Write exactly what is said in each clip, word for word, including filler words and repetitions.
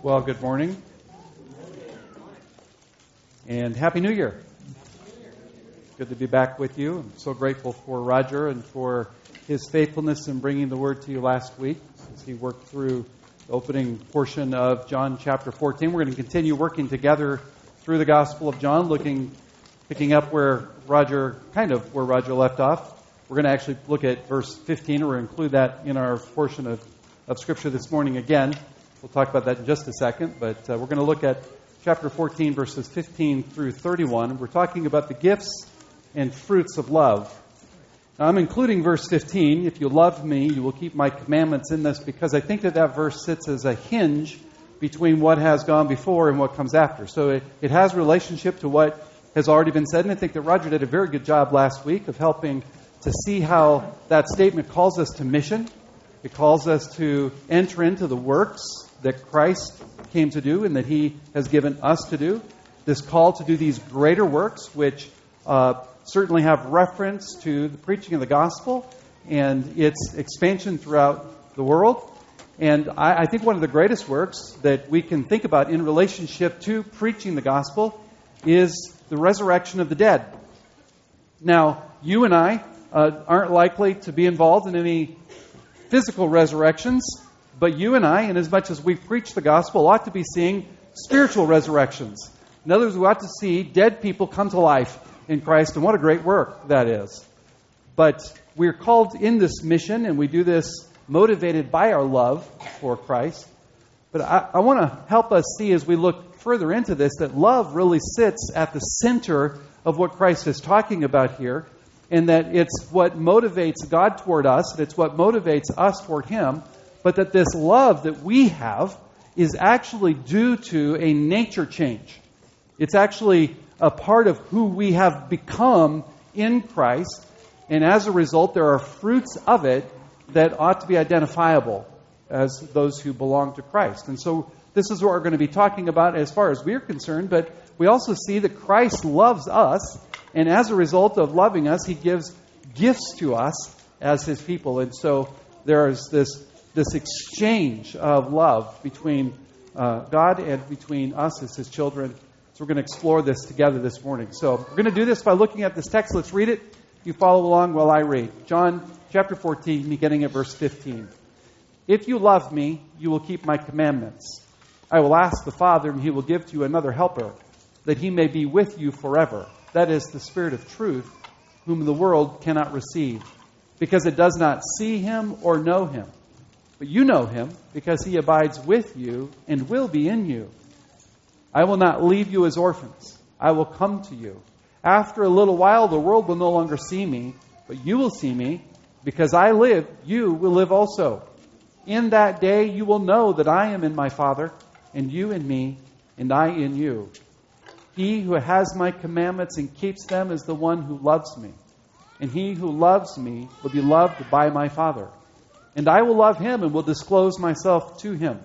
Well, good morning. And Happy New Year. Good to be back with you. I'm so grateful for Roger and for his faithfulness in bringing the word to you last week as he worked through the opening portion of John chapter fourteen. We're going to continue working together through the Gospel of John, looking, picking up where Roger, kind of where Roger left off. We're going to actually look at verse fifteen, or include that in our portion of, of Scripture this morning again. We'll talk about that in just a second, but uh, we're going to look at chapter fourteen, verses fifteen through thirty-one. We're talking about the gifts and fruits of love. Now, I'm including verse fifteen. If you love me, you will keep my commandments in this, because I think that that verse sits as a hinge between what has gone before and what comes after. So it, it has relationship to what has already been said, and I think that Roger did a very good job last week of helping to see how that statement calls us to mission. It calls us to enter into the works that Christ came to do and that He has given us to do. This call to do these greater works, which uh, certainly have reference to the preaching of the gospel and its expansion throughout the world. And I, I think one of the greatest works that we can think about in relationship to preaching the gospel is the resurrection of the dead. Now, you and I uh, aren't likely to be involved in any physical resurrections, but you and I, in as much as we preach the gospel, ought to be seeing spiritual resurrections. In other words, we ought to see dead people come to life in Christ, and what a great work that is. But we're called in this mission, and we do this motivated by our love for Christ. But I, I want to help us see, as we look further into this, that love really sits at the center of what Christ is talking about here, and that it's what motivates God toward us, and it's what motivates us toward Him, but that this love that we have is actually due to a nature change. It's actually a part of who we have become in Christ, and as a result, there are fruits of it that ought to be identifiable as those who belong to Christ. And so this is what we're going to be talking about as far as we're concerned, but we also see that Christ loves us, and as a result of loving us, He gives gifts to us as His people. And so there is this this exchange of love between uh, God and between us as His children. So we're going to explore this together this morning. So we're going to do this by looking at this text. Let's read it. You follow along while I read. John chapter fourteen, beginning at verse fifteen. If you love me, you will keep my commandments. I will ask the Father, and He will give to you another helper, that He may be with you forever. That is the Spirit of truth, whom the world cannot receive, because it does not see Him or know Him. But you know Him, because He abides with you and will be in you. I will not leave you as orphans. I will come to you. After a little while, the world will no longer see me, but you will see me. Because I live, you will live also. In that day, you will know that I am in my Father, and you in me, and I in you. He who has my commandments and keeps them is the one who loves me. And he who loves me will be loved by my Father. And I will love him and will disclose myself to him.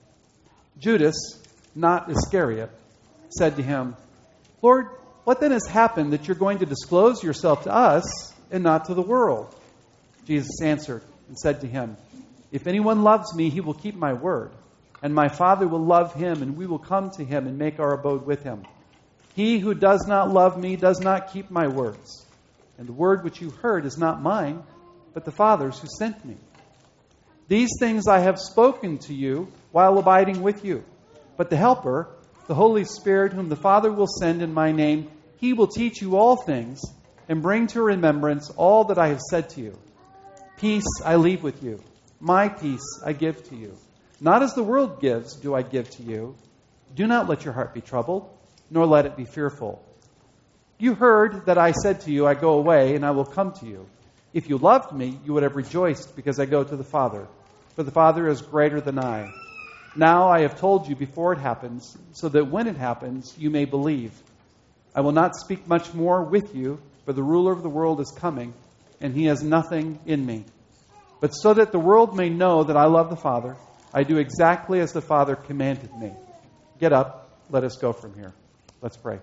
Judas, not Iscariot, said to him, Lord, what then has happened that you're going to disclose yourself to us and not to the world? Jesus answered and said to him, If anyone loves me, he will keep my word. And my Father will love him, and we will come to him and make our abode with him. He who does not love me does not keep my words. And the word which you heard is not mine, but the Father's who sent me. These things I have spoken to you while abiding with you. But the Helper, the Holy Spirit, whom the Father will send in my name, He will teach you all things and bring to remembrance all that I have said to you. Peace I leave with you. My peace I give to you. Not as the world gives do I give to you. Do not let your heart be troubled, nor let it be fearful. You heard that I said to you, I go away, and I will come to you. If you loved me, you would have rejoiced, because I go to the Father. For the Father is greater than I. Now I have told you before it happens, so that when it happens, you may believe. I will not speak much more with you, for the ruler of the world is coming, and he has nothing in me. But so that the world may know that I love the Father, I do exactly as the Father commanded me. Get up, let us go from here. Let's pray.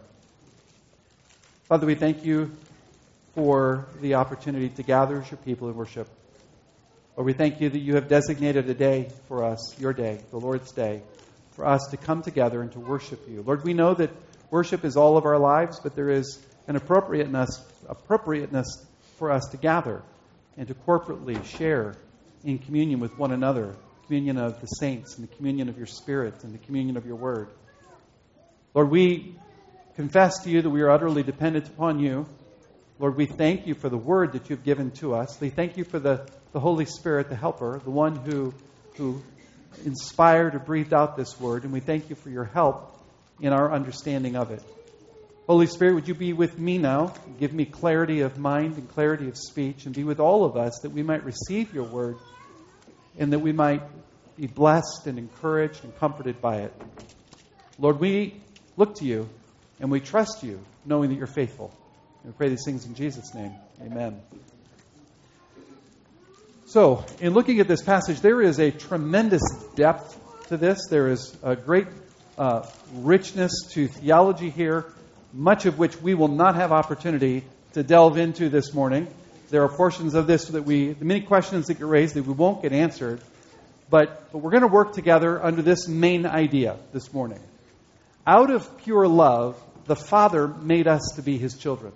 Father, we thank you for the opportunity to gather as your people in worship. Lord, we thank you that you have designated a day for us, your day, the Lord's day, for us to come together and to worship you. Lord, we know that worship is all of our lives, but there is an appropriateness, appropriateness for us to gather and to corporately share in communion with one another, communion of the saints and the communion of your Spirit and the communion of your Word. Lord, we confess to you that we are utterly dependent upon you. Lord, we thank you for the Word that you've given to us. We thank you for the, the Holy Spirit, the Helper, the one who, who inspired or breathed out this Word. And we thank you for your help in our understanding of it. Holy Spirit, would you be with me now? Give me clarity of mind and clarity of speech, and be with all of us that we might receive your Word and that we might be blessed and encouraged and comforted by it. Lord, we look to you and we trust you, knowing that you're faithful. And we pray these things in Jesus' name. Amen. So, in looking at this passage, there is a tremendous depth to this. There is a great uh, richness to theology here, much of which we will not have opportunity to delve into this morning. There are portions of this that we, the many questions that get raised that we won't get answered, but, but we're going to work together under this main idea this morning. Out of pure love, the Father made us to be His children.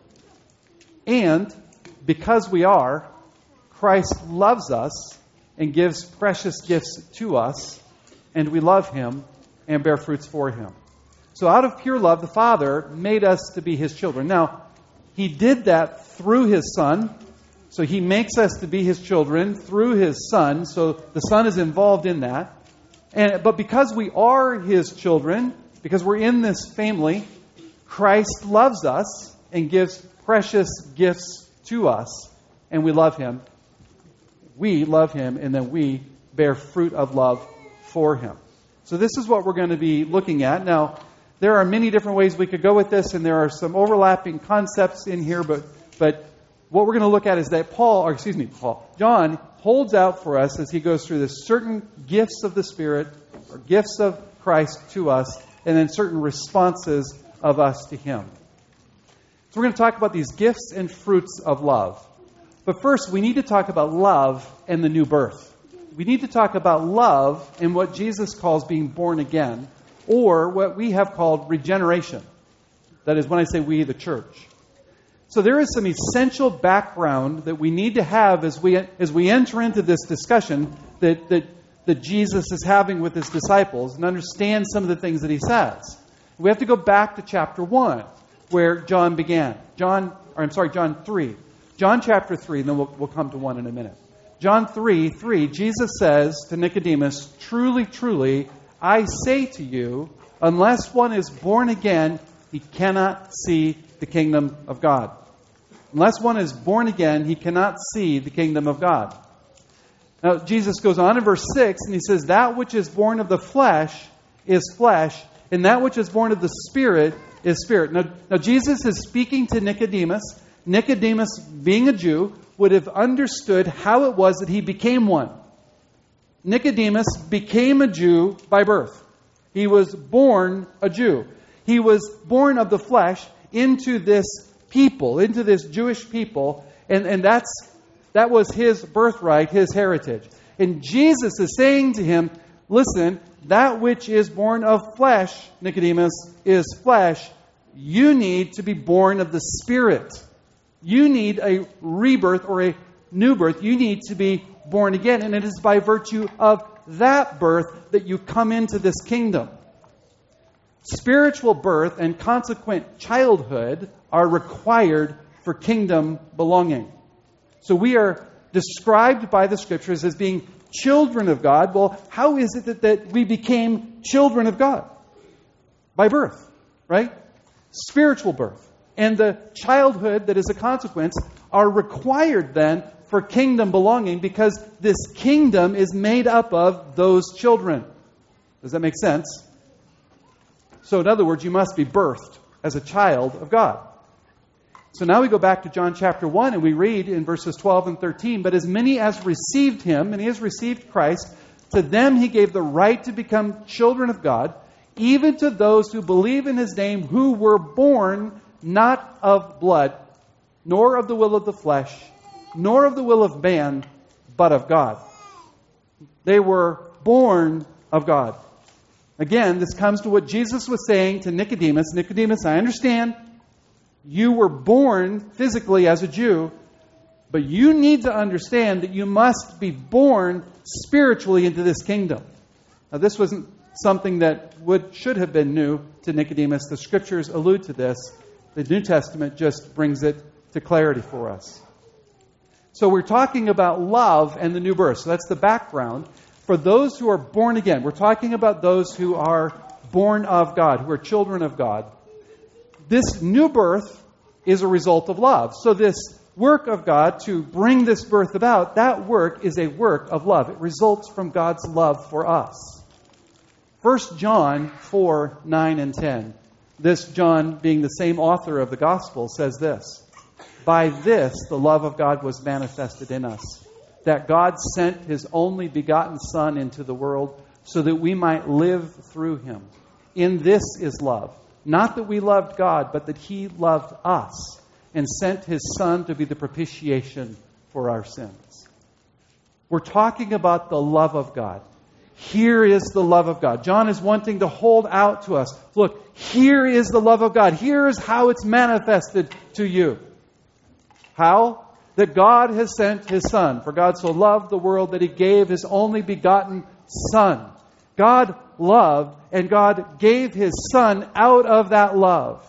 And because we are, Christ loves us and gives precious gifts to us, and we love Him and bear fruits for Him. So out of pure love, the Father made us to be His children. Now, He did that through His Son. So He makes us to be His children through His Son. So the Son is involved in that. And but because we are His children, because we're in this family, Christ loves us and gives precious gifts to us. And we love Him. We love Him, and then we bear fruit of love for Him. So this is what we're going to be looking at. Now, there are many different ways we could go with this, and there are some overlapping concepts in here, but but what we're going to look at is that Paul, or excuse me, Paul, John holds out for us as he goes through this certain gifts of the Spirit, or gifts of Christ to us, and then certain responses of us to Him. So we're going to talk about these gifts and fruits of love. But first, we need to talk about love and the new birth. We need to talk about love and what Jesus calls being born again, or what we have called regeneration. That is, when I say we, the church. So there is some essential background that we need to have as we as we enter into this discussion that, that, that Jesus is having with His disciples and understand some of the things that He says. We have to go back to chapter one, where John began. John, or I'm sorry, John three. John chapter three, and then we'll, we'll come to one in a minute. John three, three, Jesus says to Nicodemus, "Truly, truly, I say to you, unless one is born again, he cannot see the kingdom of God." Unless one is born again, he cannot see the kingdom of God. Now, Jesus goes on in verse six, and He says, "That which is born of the flesh is flesh, and that which is born of the Spirit is spirit." Now, now Jesus is speaking to Nicodemus. Nicodemus, being a Jew, would have understood how it was that he became one. Nicodemus became a Jew by birth. He was born a Jew. He was born of the flesh into this people, into this Jewish people, and, and that's that was his birthright, his heritage. And Jesus is saying to him, listen, that which is born of flesh, Nicodemus, is flesh. You need to be born of the Spirit. You need a rebirth or a new birth. You need to be born again. And it is by virtue of that birth that you come into this kingdom. Spiritual birth and consequent childhood are required for kingdom belonging. So we are described by the Scriptures as being children of God. Well, how is it that, that we became children of God? By birth, right? Spiritual birth. And the childhood that is a consequence are required then for kingdom belonging, because this kingdom is made up of those children. Does that make sense? So in other words, you must be birthed as a child of God. So now we go back to John chapter one, and we read in verses twelve and thirteen, "But as many as received Him," and he has received Christ, "to them He gave the right to become children of God, even to those who believe in His name, who were born not of blood, nor of the will of the flesh, nor of the will of man, but of God." They were born of God. Again, this comes to what Jesus was saying to Nicodemus. Nicodemus, I understand you were born physically as a Jew, but you need to understand that you must be born spiritually into this kingdom. Now, this wasn't something that would should have been new to Nicodemus. The Scriptures allude to this. The New Testament just brings it to clarity for us. So we're talking about love and the new birth. So that's the background. For those who are born again, we're talking about those who are born of God, who are children of God. This new birth is a result of love. So this work of God to bring this birth about, that work is a work of love. It results from God's love for us. First John four, nine, and ten. This John, being the same author of the Gospel, says this. By this the love of God was manifested in us, that God sent His only begotten Son into the world so that we might live through Him. In this is love. Not that we loved God, but that He loved us and sent His Son to be the propitiation for our sins. We're talking about the love of God. Here is the love of God. John is wanting to hold out to us. Look, here is the love of God. Here is how it's manifested to you. How? That God has sent His Son. For God so loved the world that He gave His only begotten Son. God loved, and God gave His Son out of that love.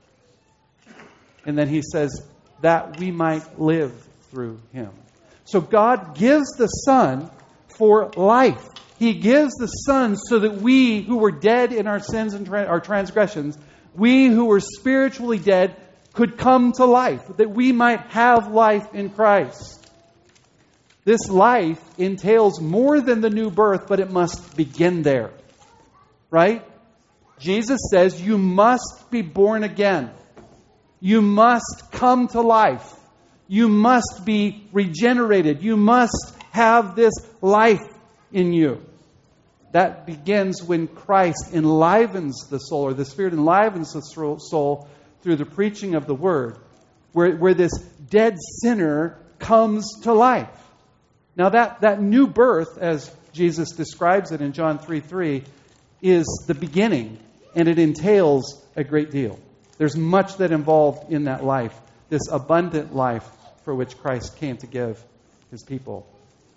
And then He says, that we might live through Him. So God gives the Son for life. He gives the Son so that we who were dead in our sins and tra- our transgressions, we who were spiritually dead, could come to life, that we might have life in Christ. This life entails more than the new birth, but it must begin there. Right? Jesus says you must be born again. You must come to life. You must be regenerated. You must have this life in you. That begins when Christ enlivens the soul, or the Spirit enlivens the soul through the preaching of the Word, where, where this dead sinner comes to life. Now that, that new birth, as Jesus describes it in John three three, is the beginning, and it entails a great deal. There's much that involved in that life, this abundant life for which Christ came to give His people.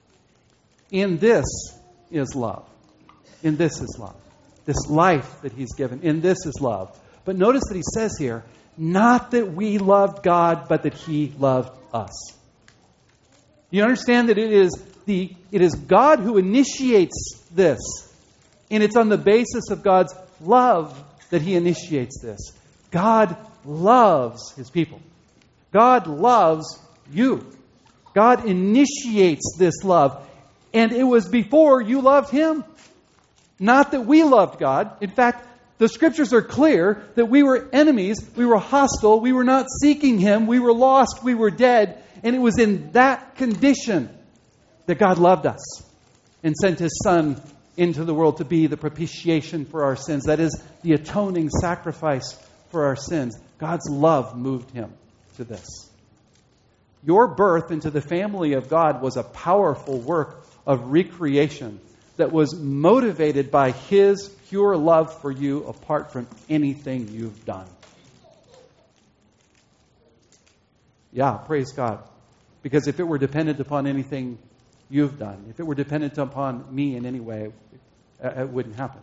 In this is love. In this is love. This life that He's given, in this is love. But notice that He says here, not that we loved God, but that He loved us. You understand that it is the it is God who initiates this. And it's on the basis of God's love that He initiates this. God loves His people. God loves you. God initiates this love. And it was before you loved Him. Not that we loved God. In fact, the Scriptures are clear that we were enemies, we were hostile, we were not seeking Him, we were lost, we were dead. And it was in that condition that God loved us and sent His Son into the world to be the propitiation for our sins. That is, the atoning sacrifice for our sins. God's love moved Him to this. Your birth into the family of God was a powerful work of recreation that was motivated by His pure love for you apart from anything you've done. Yeah, praise God. Because if it were dependent upon anything you've done, if it were dependent upon me in any way, it wouldn't happen.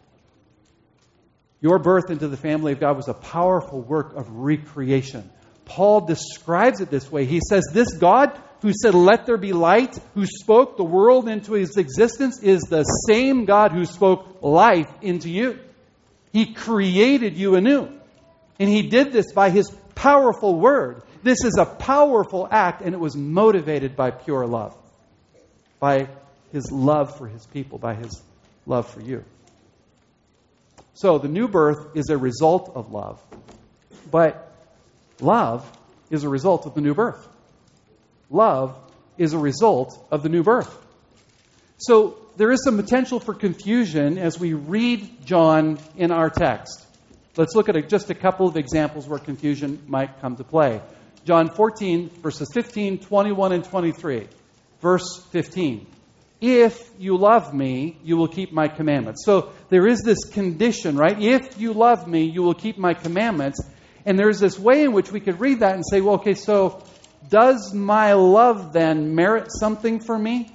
Your birth into the family of God was a powerful work of recreation. Paul describes it this way. He says, this God who said, let there be light, who spoke the world into His existence, is the same God who spoke life into you. He created you anew. And He did this by His powerful word. This is a powerful act, and it was motivated by pure love. By His love for His people, by His love for you. So the new birth is a result of love. But love is a result of the new birth. Love is a result of the new birth. So there is some potential for confusion as we read John in our text. Let's look at a, just a couple of examples where confusion might come to play. John fourteen, verses fifteen, twenty-one, and twenty-three. Verse fifteen. if you love me, you will keep my commandments. So there is this condition, right? If you love me, you will keep my commandments. And there's this way in which we could read that and say, well, okay, so does my love then merit something for me?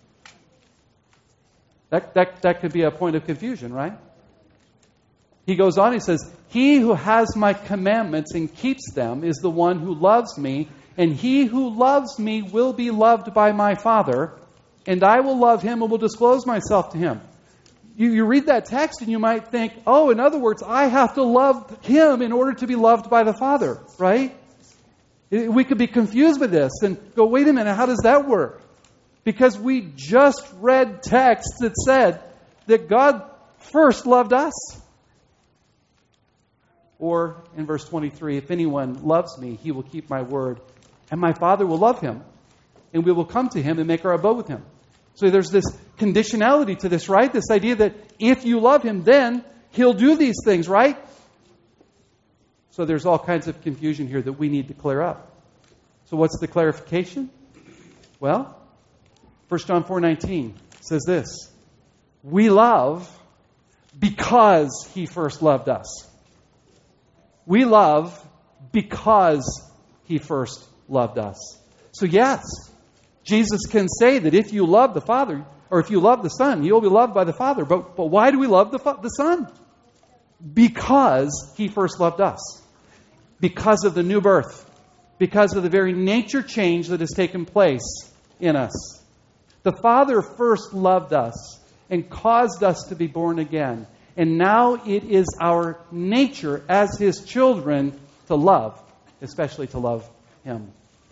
That, that, that could be a point of confusion, right? He goes on, he says, he who has my commandments and keeps them is the one who loves me, and he who loves me will be loved by my Father, and I will love him and will disclose myself to him. You, you read that text and you might think, oh, in other words, I have to love him in order to be loved by the Father, right? We could be confused with this and go, wait a minute, how does that work? Because we just read texts that said that God first loved us. Or in verse twenty-three, if anyone loves me, he will keep my word, and my Father will love him, and we will come to him and make our abode with him. So there's this conditionality to this, right? This idea that if you love him, then he'll do these things, right? So there's all kinds of confusion here that we need to clear up. So what's the clarification? Well, First John four nineteen says this: we love because he first loved us. We love because he first loved us. So yes, Jesus can say that if you love the Father, or if you love the Son, you'll be loved by the Father. But, but why do we love the, the Son? Because he first loved us. Because of the new birth. Because of the very nature change that has taken place in us. The Father first loved us and caused us to be born again. And now it is our nature as his children to love, especially to love him.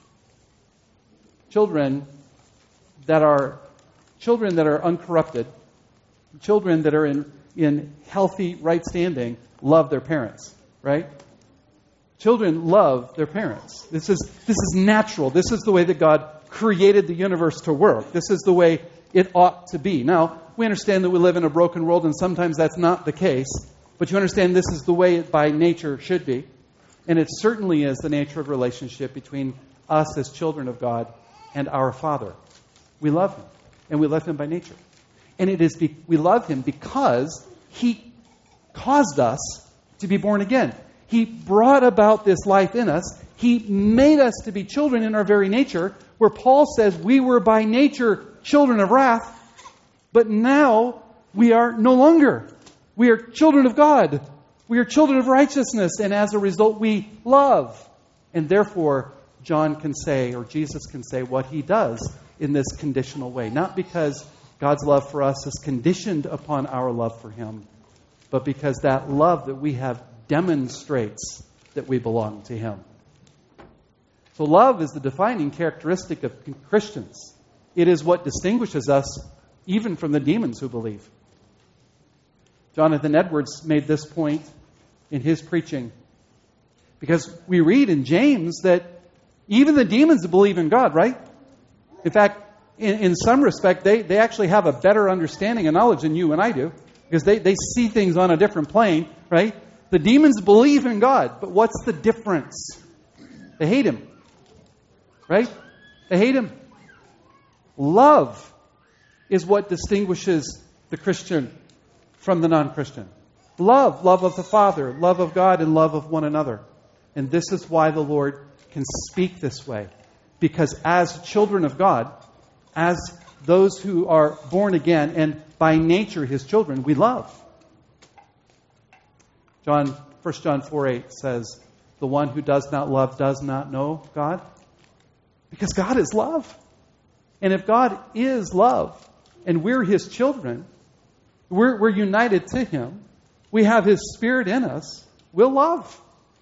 Children that are children that are uncorrupted, children that are in, in healthy right standing, love their parents, right? Children love their parents. This is this is natural. This is the way that God created the universe to work. This is the way it ought to be. Now, we understand that we live in a broken world, and sometimes that's not the case. But you understand this is the way it by nature should be. And it certainly is the nature of relationship between us as children of God and our Father. We love him, and we love him by nature. And it is be- we love him because he caused us to be born again. He brought about this life in us. He made us to be children in our very nature, where Paul says we were by nature children of wrath, but now we are no longer. We are children of God. We are children of righteousness, and as a result we love. And therefore, John can say, or Jesus can say, what he does in this conditional way. Not because God's love for us is conditioned upon our love for him, but because that love that we have demonstrates that we belong to him. So love is the defining characteristic of Christians. It is what distinguishes us even from the demons who believe. Jonathan Edwards made this point in his preaching, because we read in James that even the demons believe in God, right? In fact, in, in some respect, they, they actually have a better understanding and knowledge than you and I do, because they, they see things on a different plane, right? The demons believe in God, but what's the difference? They hate him, right? They hate him. Love is what distinguishes the Christian from the non-Christian. Love, love of the Father, love of God, and love of one another. And this is why the Lord can speak this way. Because as children of God, as those who are born again, and by nature his children, we love. John, First John four eight says, the one who does not love does not know God. Because God is love. And if God is love, and we're his children, we're, we're united to him, we have his Spirit in us, we'll love.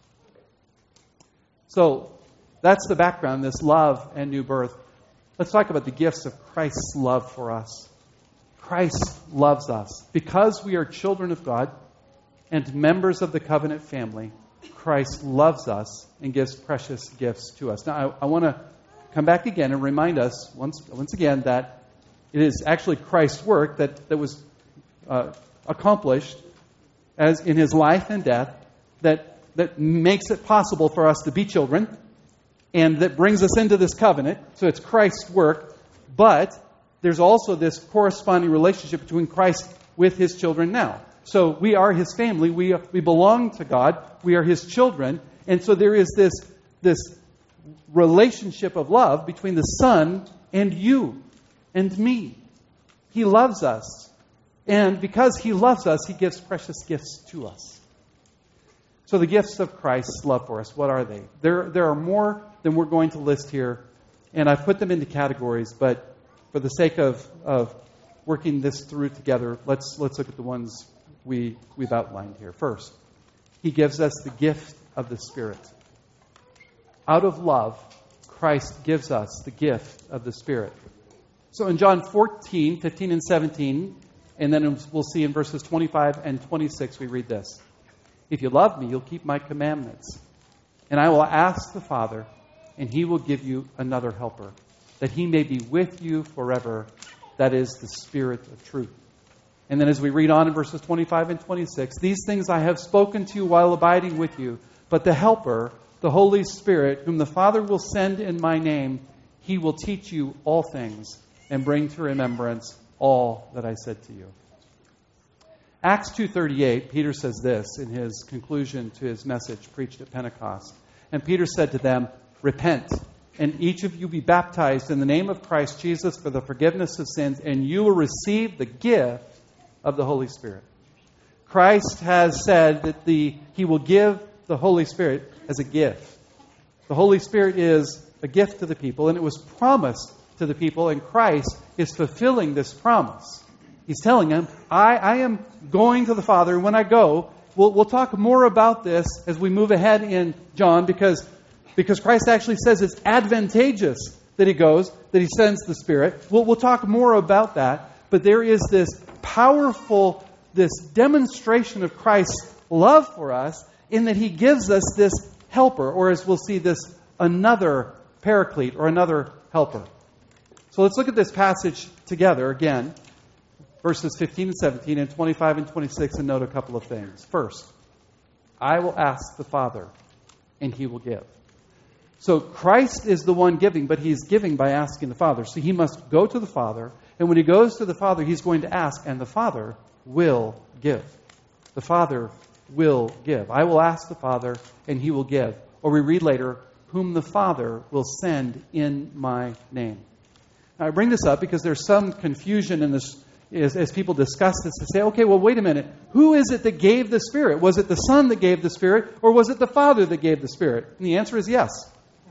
So, that's the background, this love and new birth. Let's talk about the gifts of Christ's love for us. Christ loves us. Because we are children of God and members of the covenant family, Christ loves us and gives precious gifts to us. Now, I, I want to come back again and remind us once, once again that it is actually Christ's work that, that was uh, accomplished as in his life and death that, that makes it possible for us to be children and that brings us into this covenant. So it's Christ's work, but there's also this corresponding relationship between Christ with His children now. So we are His family. We are, we belong to God. We are His children. And so there is this, this relationship of love between the Son and you and me. He loves us. And because He loves us, He gives precious gifts to us. So the gifts of Christ's love for us, what are they? There, there are more than we're going to list here. And I've put them into categories, but for the sake of, of working this through together, let's let's look at the ones we, we've outlined here. First, He gives us the gift of the Spirit. Out of love, Christ gives us the gift of the Spirit. So in John fourteen, fifteen, and seventeen, and then we'll see in verses twenty-five and twenty-six, we read this. If you love me, you'll keep my commandments. And I will ask the Father, and He will give you another helper, that He may be with you forever. That is the Spirit of truth. And then as we read on in verses twenty-five and twenty-six, these things I have spoken to you while abiding with you, but the Helper, the Holy Spirit, whom the Father will send in my name, He will teach you all things and bring to remembrance all that I said to you. Acts two thirty-eight, Peter says this in his conclusion to his message preached at Pentecost. And Peter said to them, repent, and each of you be baptized in the name of Christ Jesus for the forgiveness of sins, and you will receive the gift of the Holy Spirit. Christ has said that the He will give the Holy Spirit as a gift. The Holy Spirit is a gift to the people, and it was promised to the people, and Christ is fulfilling this promise. He's telling them, I, I am going to the Father, and when I go, we'll, we'll talk more about this as we move ahead in John, because, because Christ actually says it's advantageous that He goes, that He sends the Spirit. We'll, we'll talk more about that, but there is this powerful, this demonstration of Christ's love for us in that He gives us this helper, or as we'll see, this another paraclete, or another helper. So let's look at this passage together again. Verses fifteen and seventeen and twenty-five and twenty-six, and note a couple of things. First, I will ask the Father, and He will give. So Christ is the one giving, but He's giving by asking the Father. So He must go to the Father, and when He goes to the Father, He's going to ask, and the Father will give. The Father will give. I will ask the Father, and He will give. Or we read later, whom the Father will send in my name. Now I bring this up because there's some confusion in this As, as people discuss this, to say, okay, well, wait a minute. Who is it that gave the Spirit? Was it the Son that gave the Spirit, or was it the Father that gave the Spirit? And the answer is yes.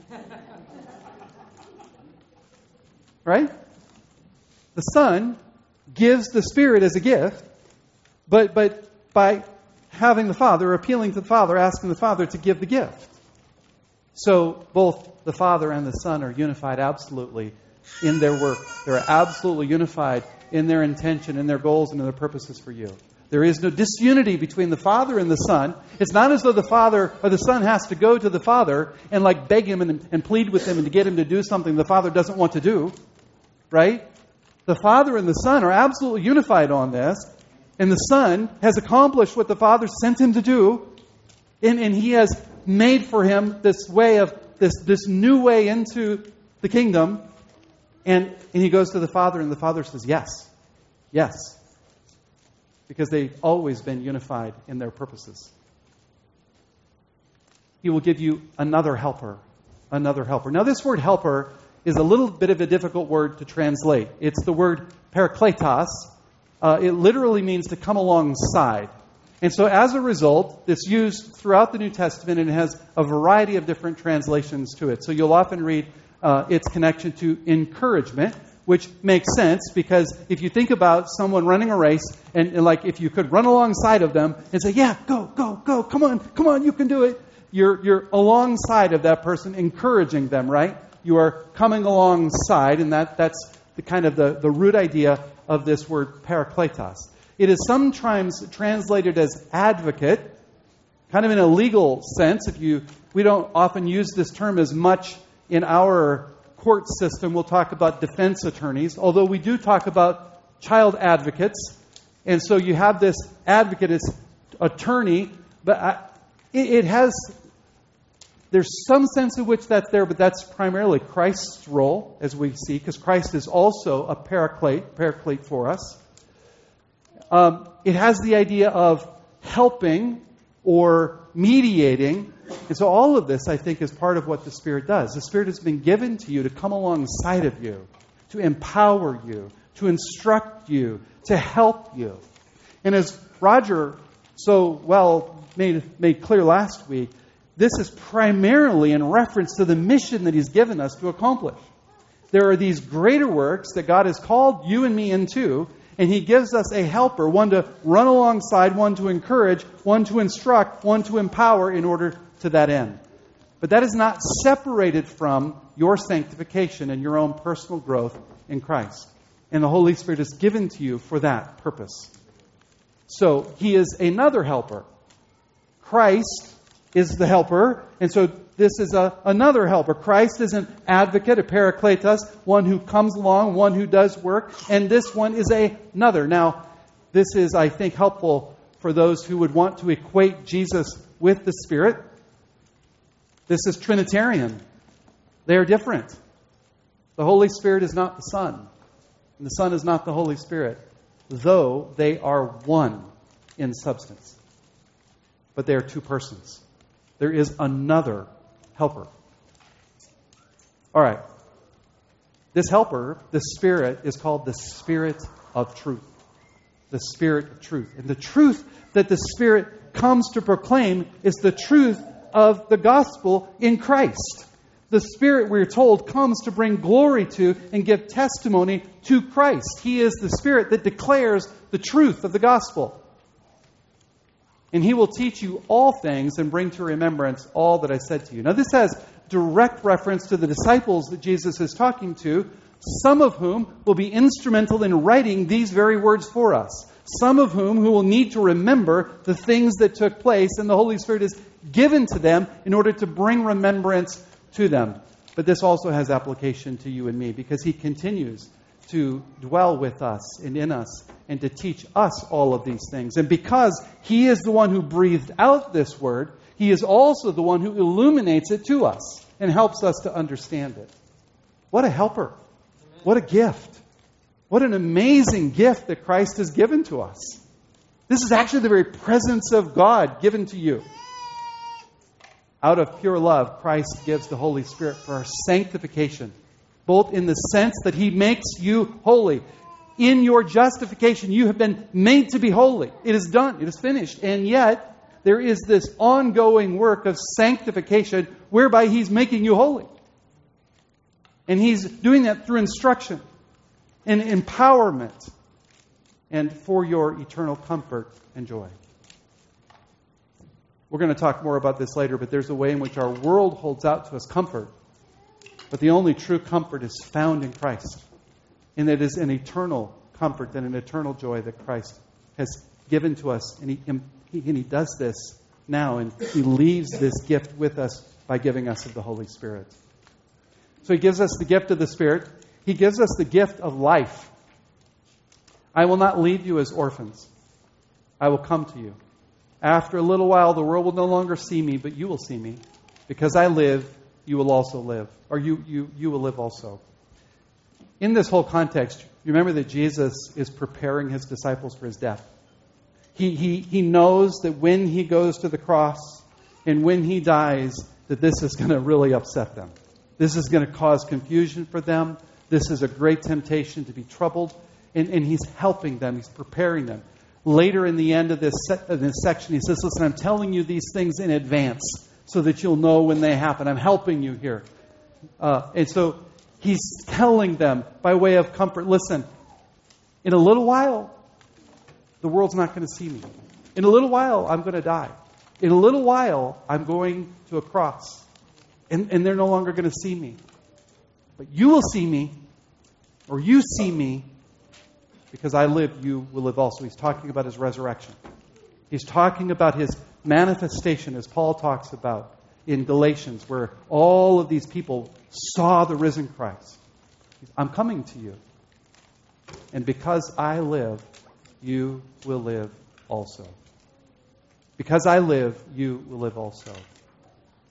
Right? The Son gives the Spirit as a gift, but, but by having the Father, appealing to the Father, asking the Father to give the gift. So both the Father and the Son are unified absolutely in their work. They're absolutely unified in their intention, in their goals, and in their purposes for you. There is no disunity between the Father and the Son. It's not as though the Father or the Son has to go to the Father and like beg Him and, and plead with Him and to get Him to do something the Father doesn't want to do. Right? The Father and the Son are absolutely unified on this. And the Son has accomplished what the Father sent Him to do. And, and He has made for Him this way of, this, this new way into the kingdom. And, and He goes to the Father, and the Father says, yes, yes. Because they've always been unified in their purposes. He will give you another helper, another helper. Now this word helper is a little bit of a difficult word to translate. It's the word parakletos. Uh, it literally means to come alongside. And so as a result, it's used throughout the New Testament, and it has a variety of different translations to it. So you'll often read Uh, its connection to encouragement, which makes sense because if you think about someone running a race, and, and like if you could run alongside of them and say, yeah, go, go, go, come on, come on, you can do it. You're, you're alongside of that person, encouraging them, right? You are coming alongside, and that, that's the kind of the, the root idea of this word parakletos. It is sometimes translated as advocate, kind of in a legal sense. If you, we don't often use this term as much in our court system. We'll talk about defense attorneys, although we do talk about child advocates. And so you have this advocate, this attorney, but I, it, it has There's some sense in which that's there, but that's primarily Christ's role, as we see, because Christ is also a paraclete, paraclete for us. Um, it has the idea of helping or mediating. And so all of this, I think, is part of what the Spirit does. The Spirit has been given to you to come alongside of you, to empower you, to instruct you, to help you. And as Roger so well made, made clear last week, this is primarily in reference to the mission that He's given us to accomplish. There are these greater works that God has called you and me into, and He gives us a helper, one to run alongside, one to encourage, one to instruct, one to empower in order to that end. But that is not separated from your sanctification and your own personal growth in Christ. And the Holy Spirit is given to you for that purpose. So He is another helper. Christ is the helper, and so this is a, another helper. Christ is an advocate, a parakletos, one who comes along, one who does work, and this one is a, another. Now, this is, I think, helpful for those who would want to equate Jesus with the Spirit. This is Trinitarian. They are different. The Holy Spirit is not the Son, and the Son is not the Holy Spirit, though they are one in substance. But they are two persons. There is another helper. All right. This helper, the Spirit, is called the Spirit of truth. The Spirit of truth. And the truth that the Spirit comes to proclaim is the truth of the gospel in Christ. The Spirit, we're told, comes to bring glory to and give testimony to Christ. He is the Spirit that declares the truth of the gospel. And He will teach you all things and bring to remembrance all that I said to you. Now, this has direct reference to the disciples that Jesus is talking to, some of whom will be instrumental in writing these very words for us. Some of whom who will need to remember the things that took place, and the Holy Spirit is given to them in order to bring remembrance to them. But this also has application to you and me, because He continues to dwell with us and in us and to teach us all of these things. And because He is the one who breathed out this word, He is also the one who illuminates it to us and helps us to understand it. What a helper. What a gift. What an amazing gift that Christ has given to us. This is actually the very presence of God given to you. Out of pure love, Christ gives the Holy Spirit for our sanctification, both in the sense that He makes you holy. In your justification, you have been made to be holy. It is done. It is finished. And yet, there is this ongoing work of sanctification whereby He's making you holy. And He's doing that through instruction and empowerment and for your eternal comfort and joy. We're going to talk more about this later, but there's a way in which our world holds out to us comfort. But the only true comfort is found in Christ. And it is an eternal comfort and an eternal joy that Christ has given to us. And he, and he does this now. And He leaves this gift with us by giving us of the Holy Spirit. So He gives us the gift of the Spirit. He gives us the gift of life. I will not leave you as orphans. I will come to you. After a little while, the world will no longer see me, but you will see me. Because I live, you will also live. Or you, you, you will live also. In this whole context, you remember that Jesus is preparing His disciples for His death. He, he, he knows that when He goes to the cross and when He dies, that this is going to really upset them. This is going to cause confusion for them. This is a great temptation to be troubled. And, and He's helping them. He's preparing them. Later in the end of this, se- of this section, He says, listen, I'm telling you these things in advance so that you'll know when they happen. I'm helping you here. Uh, and so He's telling them by way of comfort, listen, in a little while, the world's not going to see me. In a little while, I'm going to die. In a little while, I'm going to a cross. And, and they're no longer going to see me. But you will see me, or you see me, because I live, you will live also. He's talking about His resurrection. He's talking about His manifestation, as Paul talks about in Galatians, where all of these people saw the risen Christ. I'm coming to you. And because I live, you will live also. Because I live, you will live also.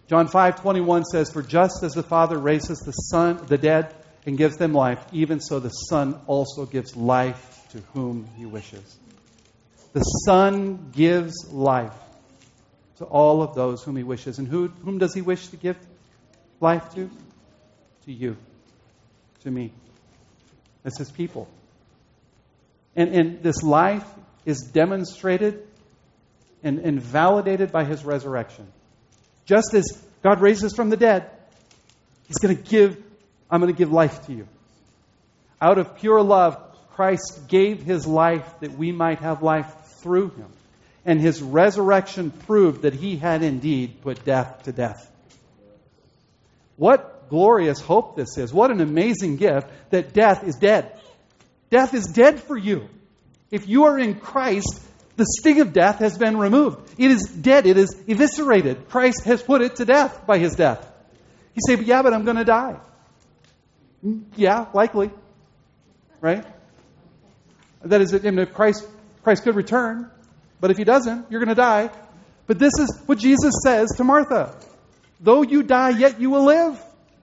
John five twenty-one says, "For just as the Father raises the Son, the dead, and gives them life, even so the Son also gives life to whom He wishes." The Son gives life to all of those whom He wishes. And who, whom does He wish to give life to? To you. To me. That's His people. And, and this life is demonstrated and, and validated by His resurrection. Just as God raises from the dead, He's going to give, I'm going to give life to you. Out of pure love, Christ gave His life that we might have life through Him. And His resurrection proved that He had indeed put death to death. What glorious hope this is. What an amazing gift that death is dead. Death is dead for you. If you are in Christ, the sting of death has been removed. It is dead. It is eviscerated. Christ has put it to death by His death. You say, but yeah, but I'm going to die. Yeah, likely. Right? That is, if Christ, Christ could return. But if He doesn't, you're going to die. But this is what Jesus says to Martha. Though you die, yet you will live.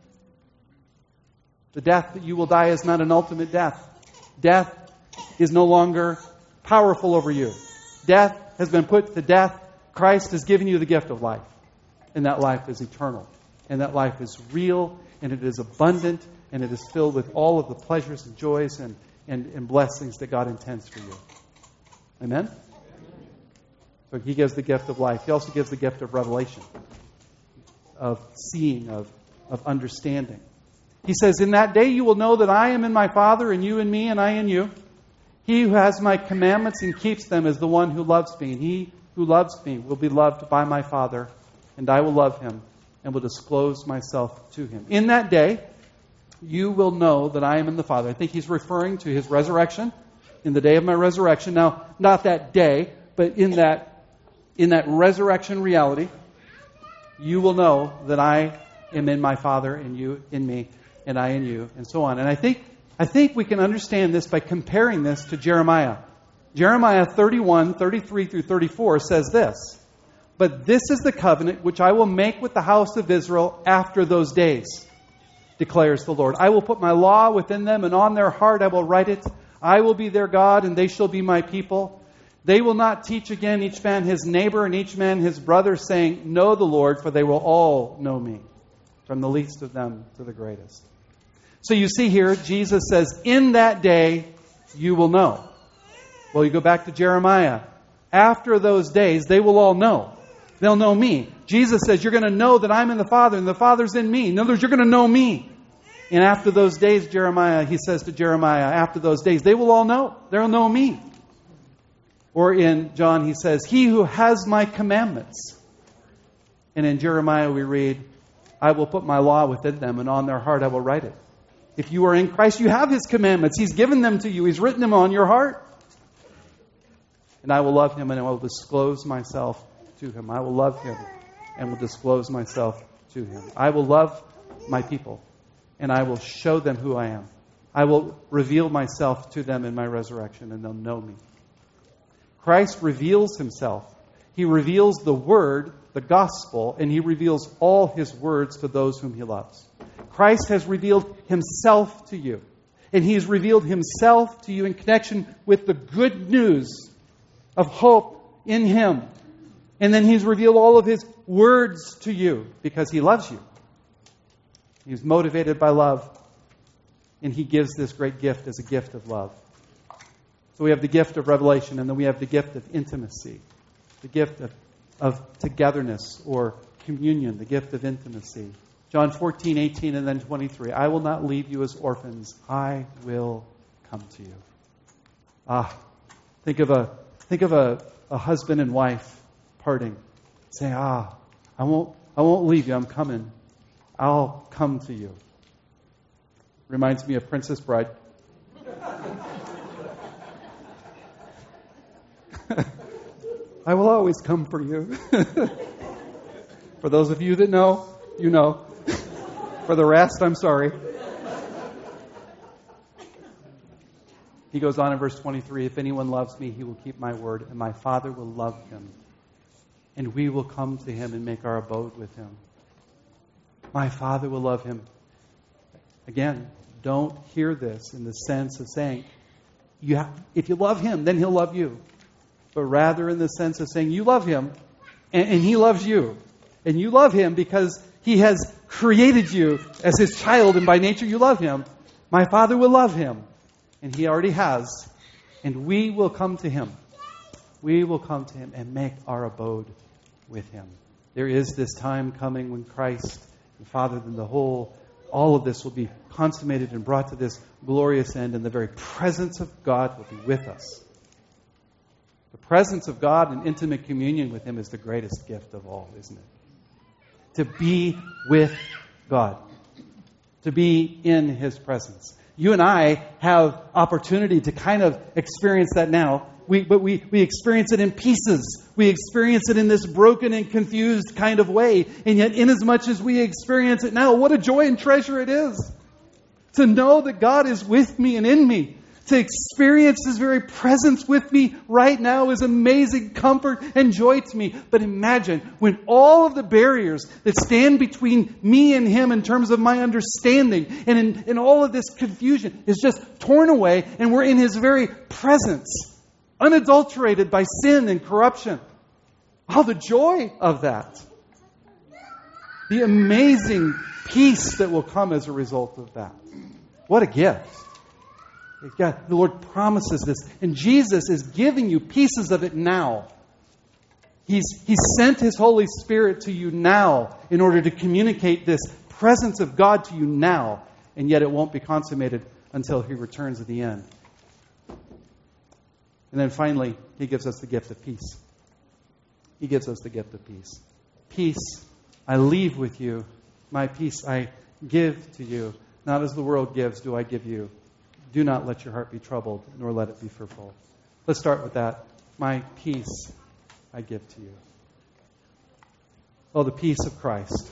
The death that you will die is not an ultimate death. Death is no longer powerful over you. Death has been put to death. Christ has given you the gift of life. And that life is eternal. And that life is real. And it is abundant. And it is filled with all of the pleasures and joys and, and, and blessings that God intends for you. Amen? So He gives the gift of life. He also gives the gift of revelation. Of seeing, of, of understanding. He says, in that day you will know that I am in my Father, and you in me, and I in you. He who has my commandments and keeps them is the one who loves me. And he who loves me will be loved by my Father, and I will love him, and will disclose myself to him. In that day, you will know that I am in the Father. I think He's referring to His resurrection. In the day of my resurrection. Now, not that day, but in that, in that resurrection reality, you will know that I am in my Father, and you in me, and I in you, and so on. And I think I think we can understand this by comparing this to Jeremiah. Jeremiah thirty-one, thirty-three through thirty-four says this, "But this is the covenant which I will make with the house of Israel after those days, declares the Lord. I will put my law within them, and on their heart I will write it. I will be their God, and they shall be my people. They will not teach again each man his neighbor and each man his brother, saying, 'Know the Lord,' for they will all know me, from the least of them to the greatest." So you see here, Jesus says, in that day you will know. Well, you go back to Jeremiah. After those days, they will all know. They'll know me. Jesus says, you're going to know that I'm in the Father, and the Father's in me. In other words, you're going to know me. And after those days, Jeremiah, he says to Jeremiah, after those days, they will all know. They'll know me. Or in John, he says, he who has my commandments. And in Jeremiah, we read, I will put my law within them, and on their heart I will write it. If you are in Christ, you have His commandments. He's given them to you. He's written them on your heart. And I will love Him, and I will disclose myself to Him. I will love Him, and will disclose myself to Him. I will love my people, and I will show them who I am. I will reveal myself to them in my resurrection, and they'll know me. Christ reveals Himself. He reveals the Word, the gospel, and He reveals all His words to those whom He loves. Christ has revealed Himself to you. And He has revealed Himself to you in connection with the good news of hope in Him. And then He's revealed all of His words to you because He loves you. He's motivated by love. And He gives this great gift as a gift of love. So we have the gift of revelation, and then we have the gift of intimacy. The gift of, of togetherness or communion. The gift of intimacy. John fourteen, eighteen, and then twenty-three. I will not leave you as orphans. I will come to you. Ah, think of a think of a, a husband and wife parting. Say, ah, I won't I won't leave you. I'm coming. I'll come to you. Reminds me of Princess Bride. I will always come for you. For those of you that know, you know. For the rest, I'm sorry. He goes on in verse twenty-three, if anyone loves me, he will keep my word, and my Father will love him. And we will come to him and make our abode with him. My Father will love him. Again, don't hear this in the sense of saying, you have, if you love him, then he'll love you. But rather in the sense of saying, you love him, and, and he loves you. And you love him because he has created you as his child, and by nature you love him. My Father will love him, and he already has. And we will come to him. We will come to him and make our abode with him. There is this time coming when Christ, the Father, and the whole, all of this will be consummated and brought to this glorious end, and the very presence of God will be with us. The presence of God and intimate communion with him is the greatest gift of all, isn't it? To be with God. To be in his presence. You and I have opportunity to kind of experience that now. We, but we, we experience it in pieces. We experience it in this broken and confused kind of way. And yet, inasmuch as we experience it now, what a joy and treasure it is. To know that God is with me and in me. To experience his very presence with me right now is amazing comfort and joy to me. But imagine when all of the barriers that stand between me and him in terms of my understanding and in, in all of this confusion is just torn away, and we're in his very presence, unadulterated by sin and corruption. Oh, the joy of that. The amazing peace that will come as a result of that. What a gift. God, the Lord promises this. And Jesus is giving you pieces of it now. He's, He sent His Holy Spirit to you now in order to communicate this presence of God to you now. And yet it won't be consummated until He returns at the end. And then finally, He gives us the gift of peace. He gives us the gift of peace. Peace I leave with you. My peace I give to you. Not as the world gives do I give you. Do not let your heart be troubled, nor let it be fearful. Let's start with that. My peace I give to you. Oh, the peace of Christ.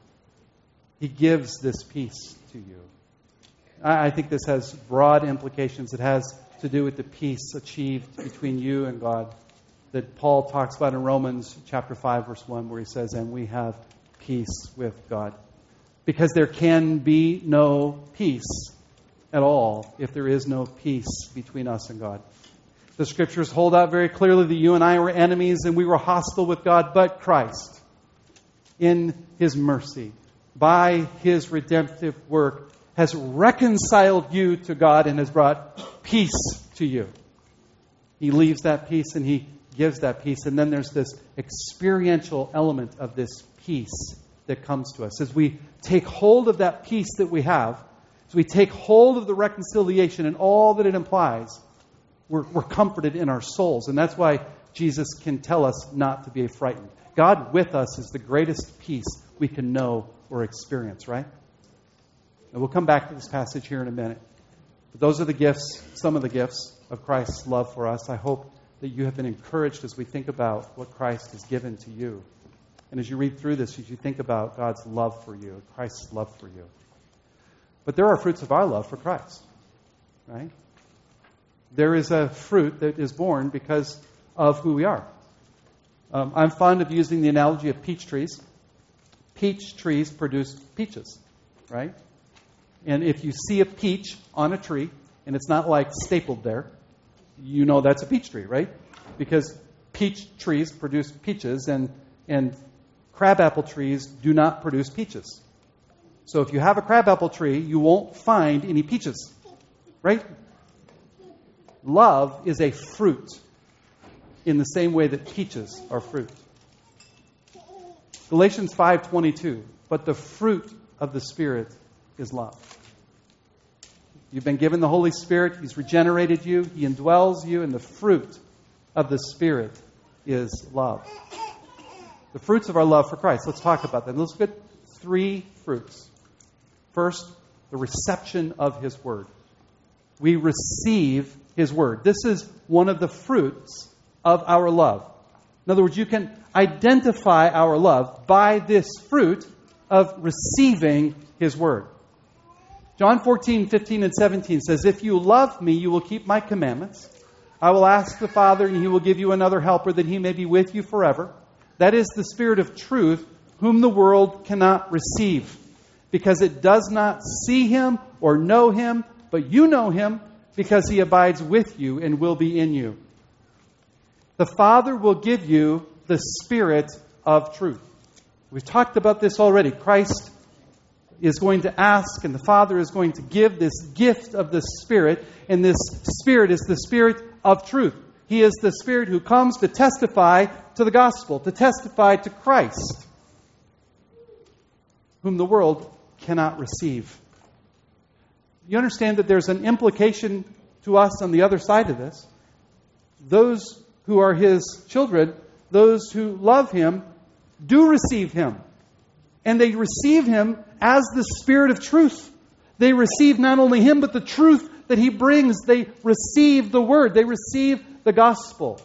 He gives this peace to you. I, I think this has broad implications. It has to do with the peace achieved between you and God that Paul talks about in Romans chapter five, verse one, where he says, and we have peace with God. Because there can be no peace at all if there is no peace between us and God. The Scriptures hold out very clearly that you and I were enemies and we were hostile with God, but Christ, in His mercy, by His redemptive work, has reconciled you to God and has brought peace to you. He leaves that peace and He gives that peace. And then there's this experiential element of this peace that comes to us. As we take hold of that peace that we have, as we take hold of the reconciliation and all that it implies, we're, we're comforted in our souls. And that's why Jesus can tell us not to be frightened. God with us is the greatest peace we can know or experience, right? And we'll come back to this passage here in a minute. But those are the gifts, some of the gifts of Christ's love for us. I hope that you have been encouraged as we think about what Christ has given to you. And as you read through this, as you think about God's love for you, Christ's love for you. But there are fruits of our love for Christ, right? There is a fruit that is born because of who we are. Um, I'm fond of using the analogy of peach trees. Peach trees produce peaches, right? And if you see a peach on a tree, and it's not like stapled there, you know that's a peach tree, right? Because peach trees produce peaches, and, and crabapple trees do not produce peaches. So if you have a crabapple tree, you won't find any peaches, right? Love is a fruit in the same way that peaches are fruit. Galatians five twenty-two, but the fruit of the Spirit is love. You've been given the Holy Spirit. He's regenerated you. He indwells you, and the fruit of the Spirit is love. The fruits of our love for Christ. Let's talk about them. Let's look at three fruits. First, the reception of His Word. We receive His Word. This is one of the fruits of our love. In other words, you can identify our love by this fruit of receiving His Word. John fourteen, fifteen, and seventeen says, if you love me, you will keep my commandments. I will ask the Father, and He will give you another helper, that He may be with you forever. That is the Spirit of truth, whom the world cannot receive. because it does not see him or know him, but you know him because he abides with you and will be in you. The Father will give you the Spirit of truth. We've talked about this already. Christ is going to ask, and the Father is going to give this gift of the Spirit, and this Spirit is the Spirit of truth. He is the Spirit who comes to testify to the gospel, to testify to Christ, whom the world cannot receive. You understand that there's an implication to us on the other side of this. Those who are His children, those who love Him, do receive Him. And they receive Him as the Spirit of truth. They receive not only Him, but the truth that He brings. They receive the Word. They receive the gospel.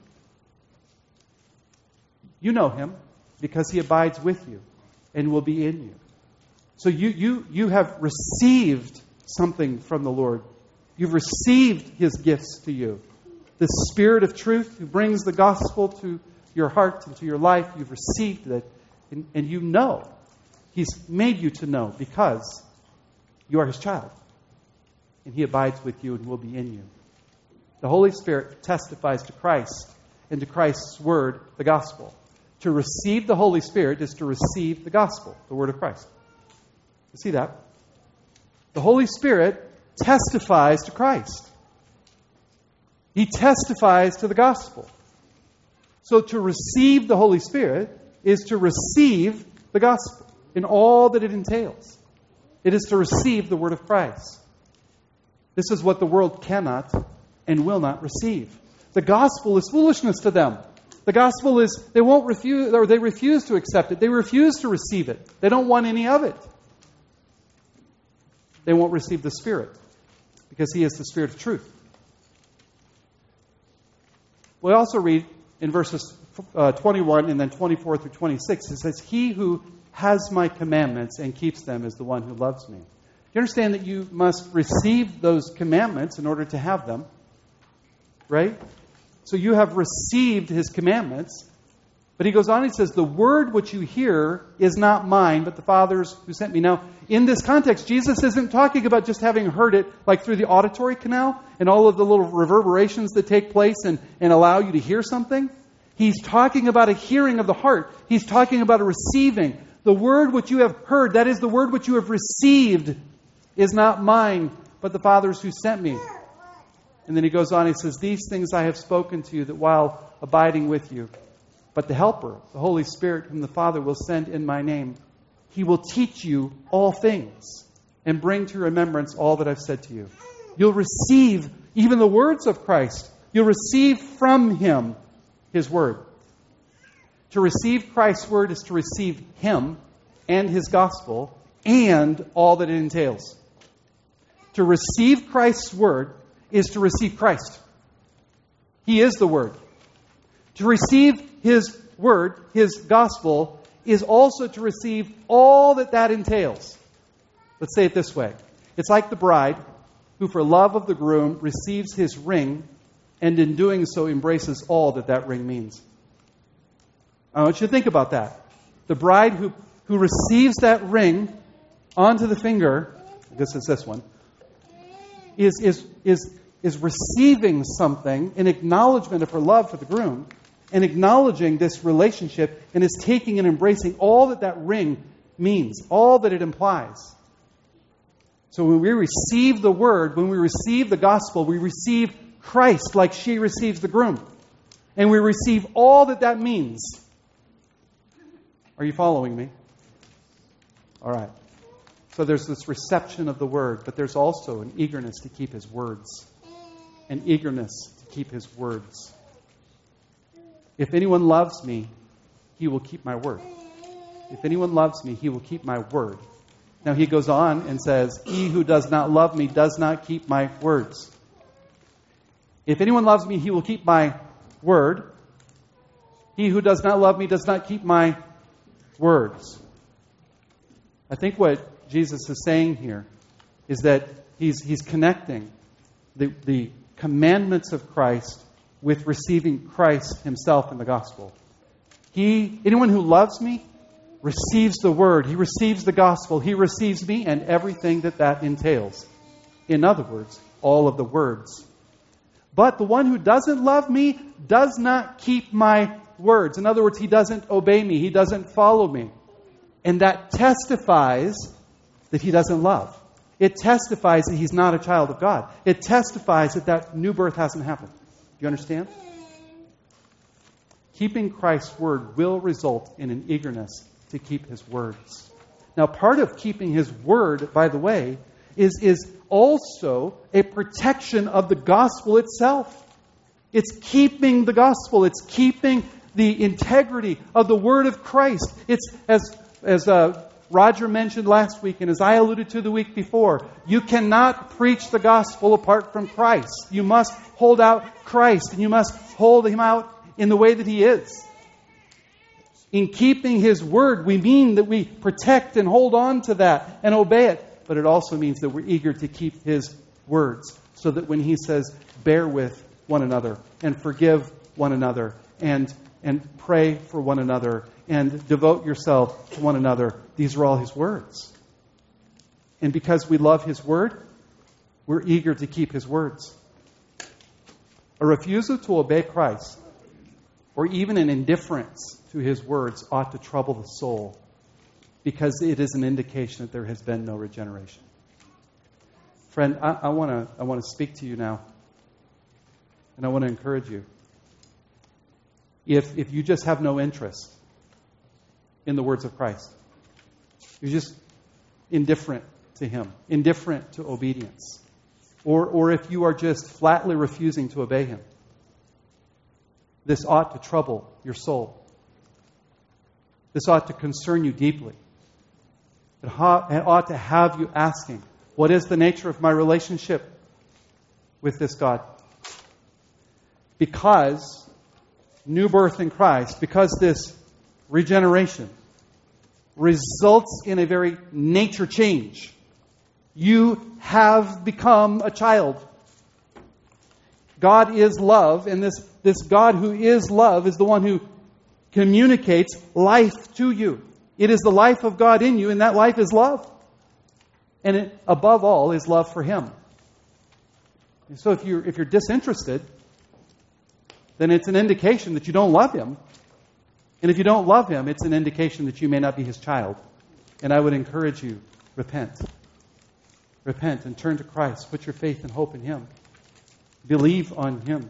You know Him because He abides with you and will be in you. So you, you, you have received something from the Lord. You've received His gifts to you. The Spirit of truth who brings the gospel to your heart and to your life. You've received it, and, and you know. He's made you to know because you are His child. And He abides with you and will be in you. The Holy Spirit testifies to Christ and to Christ's word, the gospel. To receive the Holy Spirit is to receive the gospel, the word of Christ. You see that? The Holy Spirit testifies to Christ. He testifies to the gospel. So to receive the Holy Spirit is to receive the gospel in all that it entails. It is to receive the word of Christ. This is what the world cannot and will not receive. The gospel is foolishness to them. The gospel is, they won't refuse, or they refuse to accept it. They refuse to receive it. They don't want any of it. They won't receive the Spirit because He is the Spirit of truth. We also read in verses uh, twenty-one and then twenty-four through twenty-six, it says, He who has my commandments and keeps them is the one who loves me. You understand that you must receive those commandments in order to have them, right? So you have received His commandments. But He goes on, He says, the word which you hear is not mine, but the Father's who sent me. Now, in this context, Jesus isn't talking about just having heard it like through the auditory canal and all of the little reverberations that take place and, and allow you to hear something. He's talking about a hearing of the heart. He's talking about a receiving. The word which you have heard, that is the word which you have received, is not mine, but the Father's who sent me. And then He goes on, He says, these things I have spoken to you, that while abiding with you, but the Helper, the Holy Spirit, whom the Father will send in my name, He will teach you all things and bring to remembrance all that I've said to you. You'll receive even the words of Christ. You'll receive from Him His word. To receive Christ's word is to receive Him and His gospel and all that it entails. To receive Christ's word is to receive Christ. He is the word. To receive His word, His gospel, is also to receive all that that entails. Let's say it this way. It's like the bride who, for love of the groom, receives his ring and in doing so embraces all that that ring means. I want you to think about that. The bride who, who receives that ring onto the finger, I guess it's this one, is, is, is, is receiving something in acknowledgement of her love for the groom and acknowledging this relationship and is taking and embracing all that that ring means, all that it implies. So when we receive the word, when we receive the gospel, we receive Christ like she receives the groom. And we receive all that that means. Are you following me? All right. So there's this reception of the word, but there's also an eagerness to keep His words. An eagerness to keep His words. If anyone loves me, he will keep my word. If anyone loves me, he will keep my word. Now He goes on and says, he who does not love me does not keep my words. If anyone loves me, he will keep my word. He who does not love me does not keep my words. I think what Jesus is saying here is that he's, he's connecting the, the commandments of Christ with receiving Christ Himself in the gospel. He, anyone who loves me receives the word. He receives the gospel. He receives me and everything that that entails. In other words, all of the words. But the one who doesn't love me does not keep my words. In other words, he doesn't obey me. He doesn't follow me. And that testifies that he doesn't love. It testifies that he's not a child of God. It testifies that that new birth hasn't happened. Do you understand? Keeping Christ's word will result in an eagerness to keep his words. Now, part of keeping his word, by the way, is, is also a protection of the gospel itself. It's keeping the gospel. It's keeping the integrity of the word of Christ. It's, as, as uh, Roger mentioned last week, and as I alluded to the week before, you cannot preach the gospel apart from Christ. You must hold out Christ, and you must hold him out in the way that he is. In keeping his word, we mean that we protect and hold on to that and obey it. But it also means that we're eager to keep his words, so that when he says, bear with one another and forgive one another and, and pray for one another and devote yourself to one another, these are all his words. And because we love his word, we're eager to keep his words. A refusal to obey Christ, or even an indifference to his words, ought to trouble the soul, because it is an indication that there has been no regeneration. Friend, I, I want to I want to speak to you now, and I want to encourage you. If if you just have no interest in the words of Christ, you're just indifferent to him, indifferent to obedience, or or if you are just flatly refusing to obey him, this ought to trouble your soul. This ought to concern you deeply. It ought to have you asking, what is the nature of my relationship with this God? Because new birth in Christ, because this regeneration results in a very nature change. You have become a child. God is love, and this, this God who is love is the one who communicates life to you. It is the life of God in you, and that life is love. And it, above all, is love for him. And so if you're, if you're disinterested, then it's an indication that you don't love him. And if you don't love him, it's an indication that you may not be his child. And I would encourage you, repent. Repent and turn to Christ. Put your faith and hope in him. Believe on him.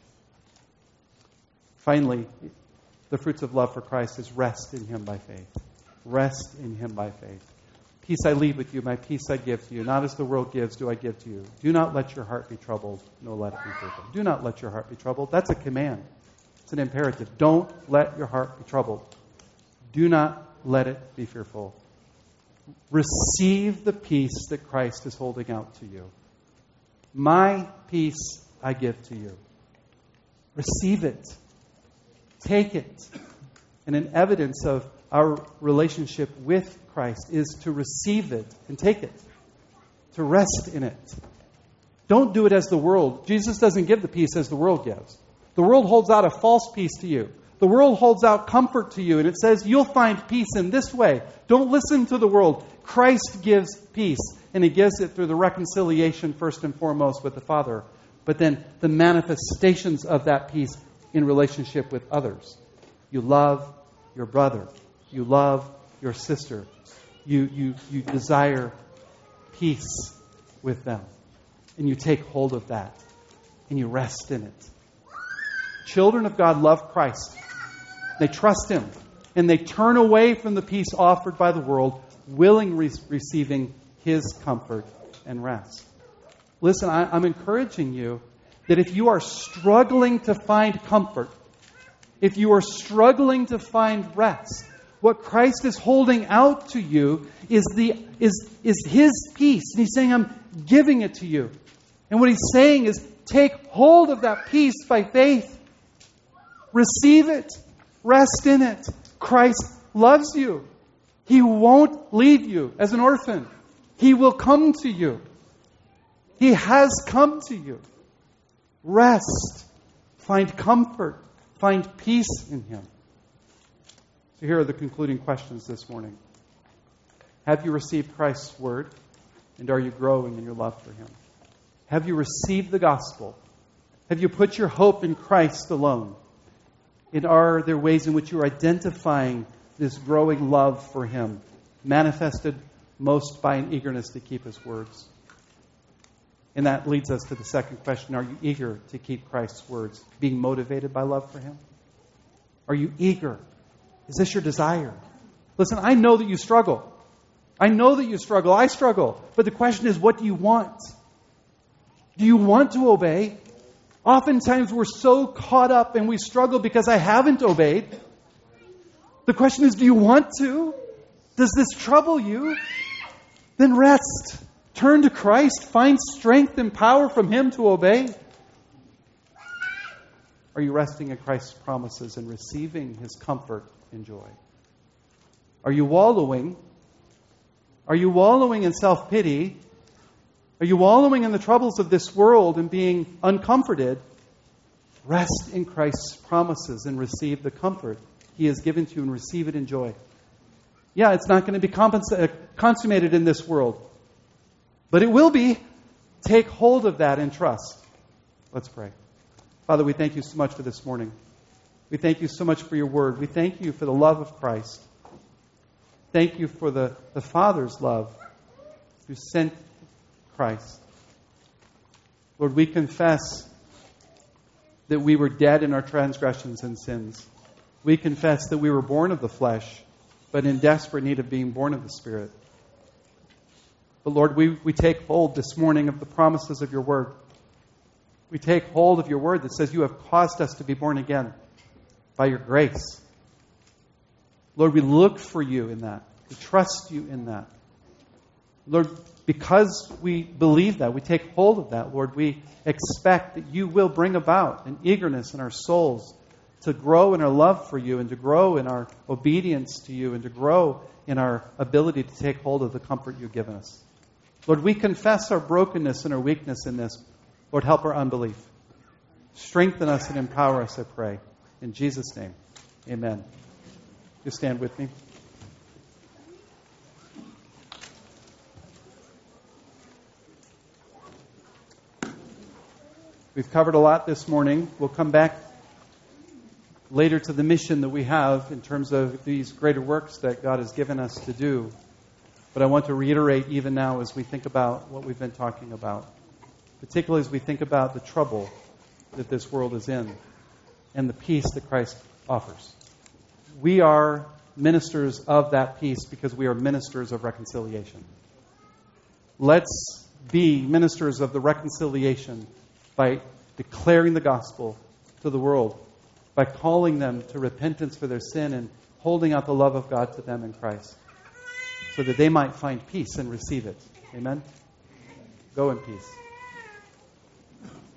Finally, the fruits of love for Christ is rest in him by faith. Rest in him by faith. Peace I leave with you, my peace I give to you. Not as the world gives do I give to you. Do not let your heart be troubled, nor let it be fearful. Do not let your heart be troubled. That's a command. It's an imperative. Don't let your heart be troubled. Do not let it be fearful. Receive the peace that Christ is holding out to you. My peace I give to you. Receive it. Take it. And an evidence of our relationship with Christ is to receive it and take it. To rest in it. Don't do it as the world. Jesus doesn't give the peace as the world gives. The world holds out a false peace to you. The world holds out comfort to you, and it says you'll find peace in this way. Don't listen to the world. Christ gives peace, and he gives it through the reconciliation first and foremost with the Father, but then the manifestations of that peace in relationship with others. You love your brother. You love your sister. You, you, you desire peace with them. And you take hold of that. And you rest in it. Children of God love Christ. They trust him. And they turn away from the peace offered by the world, willingly receiving his comfort and rest. Listen, I, I'm encouraging you that if you are struggling to find comfort, if you are struggling to find rest, what Christ is holding out to you is the is is his peace. And he's saying, I'm giving it to you. And what he's saying is, take hold of that peace by faith. Receive it. Rest in it. Christ loves you. He won't leave you as an orphan. He will come to you. He has come to you. Rest. Find comfort. Find peace in him. So here are the concluding questions this morning. Have you received Christ's word? And are you growing in your love for him? Have you received the gospel? Have you put your hope in Christ alone? And are there ways in which you are identifying this growing love for him, manifested most by an eagerness to keep his words? And that leads us to the second question. Are you eager to keep Christ's words, being motivated by love for him? Are you eager? Is this your desire? Listen, I know that you struggle. I know that you struggle. I struggle. But the question is, what do you want? Do you want to obey? Oftentimes we're so caught up and we struggle because I haven't obeyed. The question is, do you want to? Does this trouble you? Then rest. Turn to Christ. Find strength and power from him to obey. Are you resting in Christ's promises and receiving his comfort and joy? Are you wallowing? Are you wallowing in self-pity? Are you wallowing in the troubles of this world and being uncomforted? Rest in Christ's promises and receive the comfort he has given to you and receive it in joy. Yeah, it's not going to be compensa- consummated in this world, but it will be. Take hold of that and trust. Let's pray. Father, we thank you so much for this morning. We thank you so much for your word. We thank you for the love of Christ. Thank you for the, the Father's love who sent Christ. Lord, we confess that we were dead in our transgressions and sins. We confess that we were born of the flesh, but in desperate need of being born of the Spirit. But Lord, we, we take hold this morning of the promises of your word. We take hold of your word that says you have caused us to be born again by your grace. Lord, we look for you in that. We trust you in that. Lord, because we believe that, we take hold of that, Lord, we expect that you will bring about an eagerness in our souls to grow in our love for you and to grow in our obedience to you and to grow in our ability to take hold of the comfort you've given us. Lord, we confess our brokenness and our weakness in this. Lord, help our unbelief. Strengthen us and empower us, I pray. In Jesus' name, amen. You stand with me. We've covered a lot this morning. We'll come back later to the mission that we have in terms of these greater works that God has given us to do. But I want to reiterate even now as we think about what we've been talking about, particularly as we think about the trouble that this world is in and the peace that Christ offers. We are ministers of that peace because we are ministers of reconciliation. Let's be ministers of the reconciliation by declaring the gospel to the world, by calling them to repentance for their sin and holding out the love of God to them in Christ, so that they might find peace and receive it. Amen? Go in peace.